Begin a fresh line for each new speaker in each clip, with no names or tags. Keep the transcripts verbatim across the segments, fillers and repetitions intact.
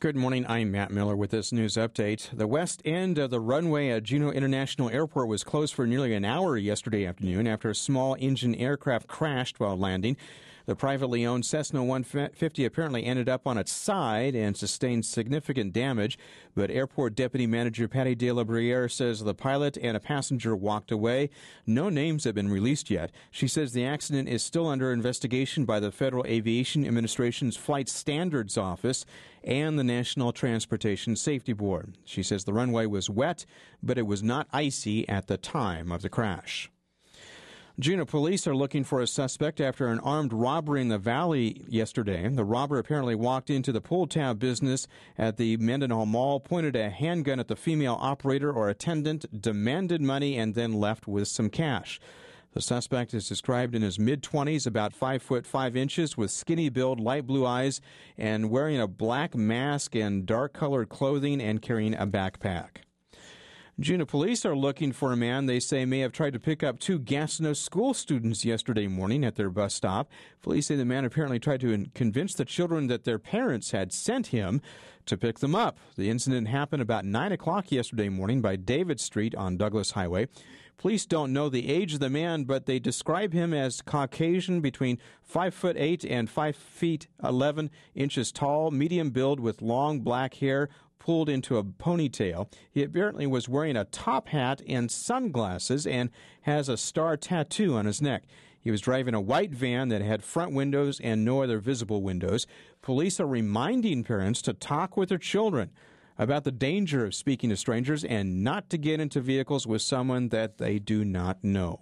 Good morning. I'm Matt Miller with this news update. The west end of the runway at Juneau International Airport was closed for nearly an hour yesterday afternoon after a small engine aircraft crashed while landing. The privately owned Cessna one fifty apparently ended up on its side and sustained significant damage, but Airport Deputy Manager Patty De La Briere says the pilot and a passenger walked away. No names have been released yet. She says the accident is still under investigation by the Federal Aviation Administration's Flight Standards Office and the National Transportation Safety Board. She says the runway was wet, but it was not icy at the time of the crash. Juneau police are looking for a suspect after an armed robbery in the valley yesterday. The robber apparently walked into the pull tab business at the Mendenhall Mall, pointed a handgun at the female operator or attendant, demanded money, and then left with some cash. The suspect is described in his mid-twenties, about five foot five inches, with skinny build, light blue eyes, and wearing a black mask and dark-colored clothing and carrying a backpack. Juneau police are looking for a man they say may have tried to pick up two Gastineau school students yesterday morning at their bus stop. Police say the man apparently tried to convince the children that their parents had sent him to pick them up. The incident happened about nine o'clock yesterday morning by David Street on Douglas Highway. Police don't know the age of the man, but they describe him as Caucasian, between five foot eight and five feet eleven inches tall, medium build with long black hair pulled into a ponytail. He apparently was wearing a top hat and sunglasses and has a star tattoo on his neck. He was driving a white van that had front windows and no other visible windows. Police are reminding parents to talk with their children about the danger of speaking to strangers and not to get into vehicles with someone that they do not know.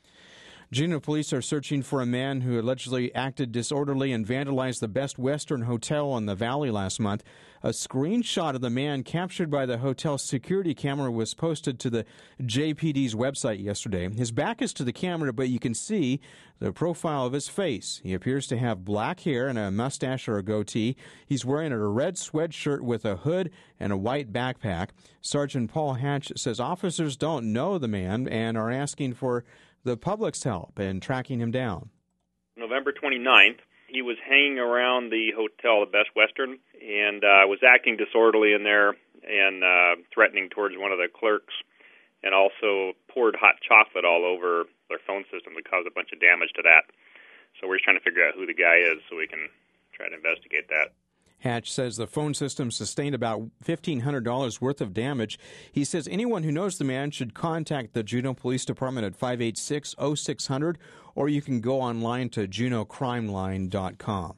Juneau police are searching for a man who allegedly acted disorderly and vandalized the Best Western Hotel in the Valley last month. A screenshot of the man captured by the hotel's security camera was posted to the J P D's website yesterday. His back is to the camera, but you can see the profile of his face. He appears to have black hair and a mustache or a goatee. He's wearing a red sweatshirt with a hood and a white backpack. Sergeant Paul Hatch says officers don't know the man and are asking for the public's help in tracking him down.
November twenty-ninth, he was hanging around the hotel, the Best Western, and uh, was acting disorderly in there and uh, threatening towards one of the clerks, and also poured hot chocolate all over their phone system that caused a bunch of damage to that. So we're just trying to figure out who the guy is so we can try to investigate that.
Hatch says the phone system sustained about fifteen hundred dollars worth of damage. He says anyone who knows the man should contact the Juneau Police Department at five eight six, oh six hundred, or you can go online to juneau crime line dot com.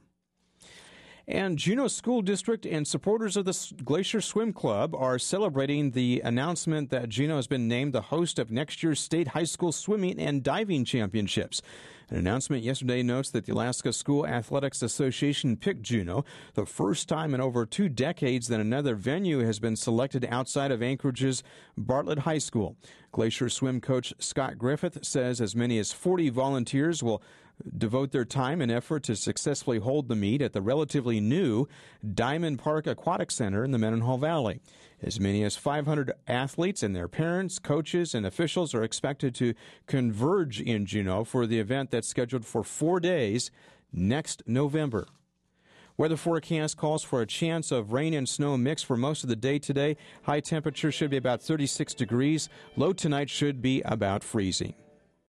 And Juneau School District and supporters of the Glacier Swim Club are celebrating the announcement that Juneau has been named the host of next year's state high school swimming and diving championships. An announcement yesterday notes that the Alaska School Athletics Association picked Juneau, the first time in over two decades that another venue has been selected outside of Anchorage's Bartlett High School. Glacier swim coach Scott Griffith says as many as forty volunteers will devote their time and effort to successfully hold the meet at the relatively new Diamond Park Aquatic Center in the Mendenhall Valley. As many as five hundred athletes and their parents, coaches, and officials are expected to converge in Juneau for the event that's scheduled for four days next November. Weather forecast calls for a chance of rain and snow mix for most of the day today. High temperature should be about thirty-six degrees. Low tonight should be about freezing.